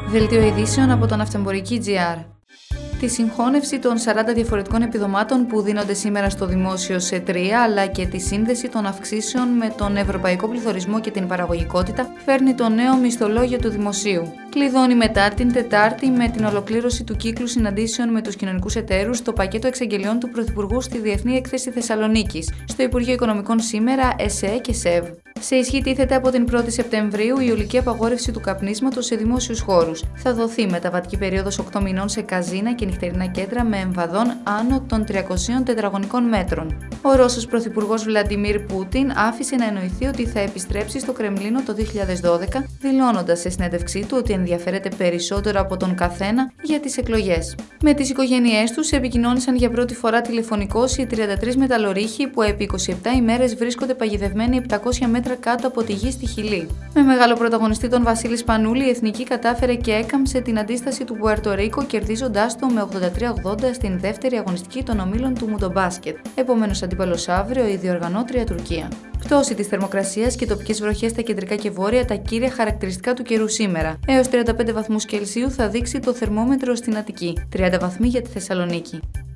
Δελτίο ειδήσεων από τον Ναυτεμπορική.gr. Τη συγχώνευση των 40 διαφορετικών επιδομάτων που δίνονται σήμερα στο δημόσιο σε 3, αλλά και τη σύνδεση των αυξήσεων με τον ευρωπαϊκό πληθωρισμό και την παραγωγικότητα, φέρνει το νέο μισθολόγιο του δημοσίου. Κλειδώνει μετά την Τετάρτη με την ολοκλήρωση του κύκλου συναντήσεων με τους κοινωνικούς εταίρους το πακέτο εξαγγελιών του Πρωθυπουργού στη Διεθνή Έκθεση Θεσσαλονίκης, στο Υπουργείο Οικονομικών σήμερα, ΕΣΕ και ΣΕΒ. Σε ισχύ τίθεται από την 1η Σεπτεμβρίου η ολική απαγόρευση του καπνίσματος σε δημόσιους χώρους. Θα δοθεί μεταβατική περίοδος 8 μηνών σε καζίνα και νυχτερινά κέντρα με εμβαδόν άνω των 300 τετραγωνικών μέτρων. Ο Ρώσος Πρωθυπουργός Βλαντιμίρ Πούτιν άφησε να εννοηθεί ότι θα επιστρέψει στο Κρεμλίνο το 2012, δηλώνοντας σε συνέντευξή του ότι ενδιαφέρεται περισσότερο από τον καθένα για τις εκλογές. Με τις οικογένειές τους επικοινώνησαν για πρώτη φορά τηλεφωνικώς οι 33 μεταλλορύχοι που επί 27 ημέρες βρίσκονται παγιδευμένοι 700 μέτρα κάτω από τη γη στη Χιλή. Με μεγάλο πρωταγωνιστή τον Βασίλη Σπανούλη, η Εθνική κατάφερε και έκαμψε την αντίσταση του Πουέρτο Ρίκο, κερδίζοντάς το με 83-80 στην δεύτερη αγωνιστική των ομίλων του Μουντομπάσκετ. Επομένως, αντίπαλος αύριο η διοργανώτρια Τουρκία. Πτώση της θερμοκρασίας και τοπικές βροχές στα κεντρικά και βόρεια, τα κύρια χαρακτηριστικά του καιρού σήμερα. Έως 35 βαθμούς Κελσίου θα δείξει το θερμόμετρο στην Αττική, 30 βαθμοί για τη Θεσσαλονίκη.